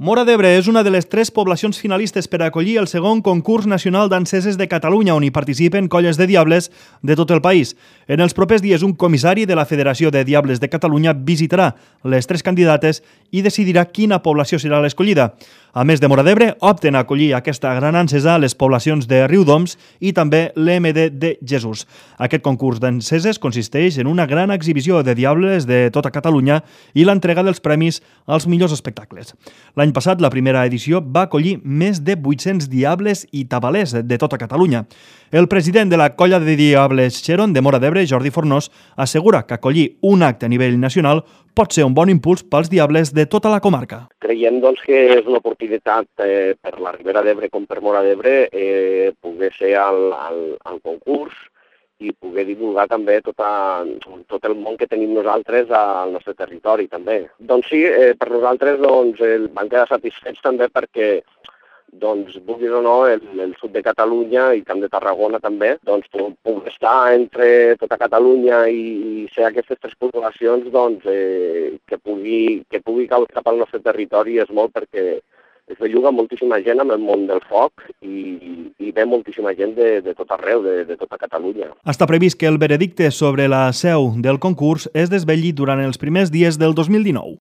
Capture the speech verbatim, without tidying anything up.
Móra d'Ebre és una de les tres poblacions finalistes per acollir el segon concurs nacional d'enceses de Catalunya, on hi participen colles de diables de tot el país. En els propers dies, un comissari de la Federació de Diables de Catalunya visitarà les tres candidates i decidirà quina població serà l'escollida. A més de Móra d'Ebre, opten a acollir aquesta gran encesa les poblacions de Riudoms i també l'E M D de Jesús. Aquest concurs d'enceses consisteix en una gran exhibició de diables de tota Catalunya i l'entrega dels premis als millors espectacles. L'any passat, la primera edició va acollir més de vuit-cents diables i tabalers de tota Catalunya. El president de la colla de diables Xeron de Móra d'Ebre, Jordi Fornós, assegura que acollir un acte a nivell nacional pot ser un bon impuls pels diables de tota la comarca. Creiem doncs, que és una oportunitat eh, per la Ribera d'Ebre com per Móra d'Ebre eh, poder ser al, al, al concurs i poder divulgar també tota, tot el món que tenim nosaltres al nostre territori també. Doncs sí, eh, per nosaltres doncs, el, van quedar satisfets també perquè doncs, vulguis o no, el, el sud de Catalunya i Camp de Tarragona també, doncs puc estar entre tota Catalunya i, i ser aquestes tres poblacions doncs, eh, que, pugui, que pugui caure cap al nostre territori és molt perquè es belluga moltíssima gent amb el món del foc i, i ve moltíssima gent de, de tot arreu, de, de tota Catalunya. Està previst que el veredicte sobre la seu del concurs es desvetlli durant els primers dies del dos mil dinou.